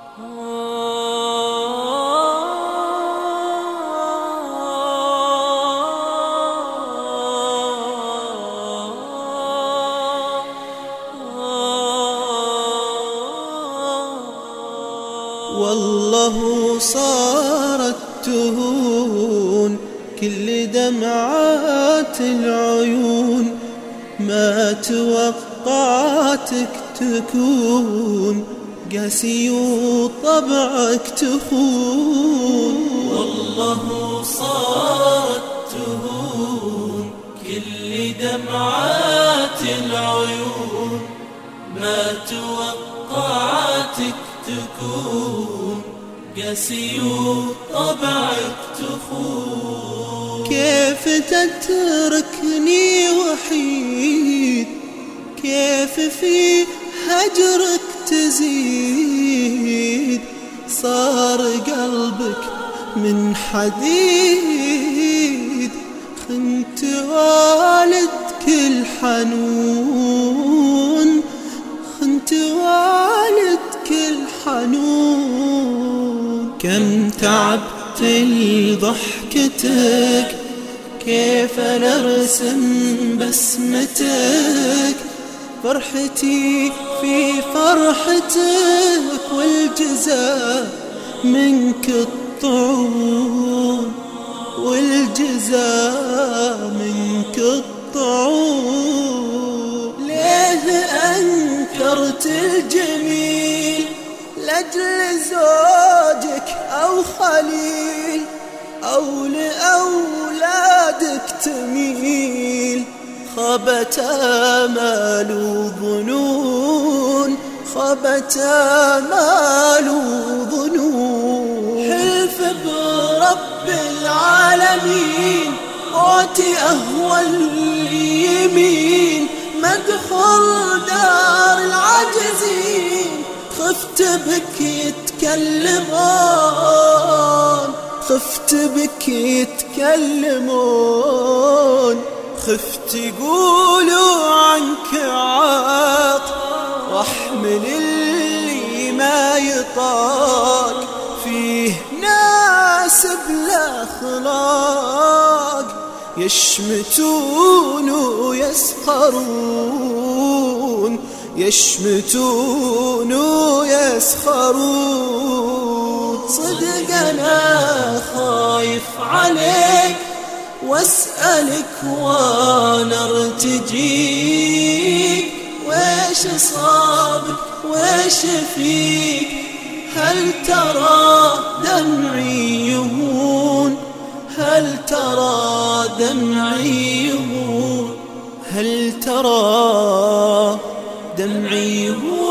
والله صارت تهون كل دمعات العيون، ما توقعتك تكون قاسي وطبعك تخون. والله صارت تهون كل دمعات العيون، ما توقعتك تكون قاسي وطبعك تخون. كيف تتركني وحيد، كيف في هجرك تزيد، صار قلبك من حديد، خنت والدك الحنون، خنت والدك الحنون. كم تعبت لضحكتك، كيف نرسم بسمتك، فرحتي في فرحتك والجزاء منك الطعون، والجزاء منك الطعون. ليه أنكرت الجميل لأجل زوجك أو خليل، أو لأولادك تميل، خبت آمال وظنون، خبت آمال وظنون. حلف برب العالمين موتي أهوى اليمين، مدخل دار العاجزين، خفت بك يتكلمون، خفت بك يتكلمون، خفت يقولوا عنك عاق، واحمل اللي ما يطاق. فيه ناس بلا اخلاق يشمتون ويسخرون، يشمتون ويسخرون. صدق أنا خايف عليك واسألك وانا ارتجيك، ويش صابك ويش فيك، هل ترى دمعي يهون، هل ترى دمعي يهون، هل ترى دمعي يهون.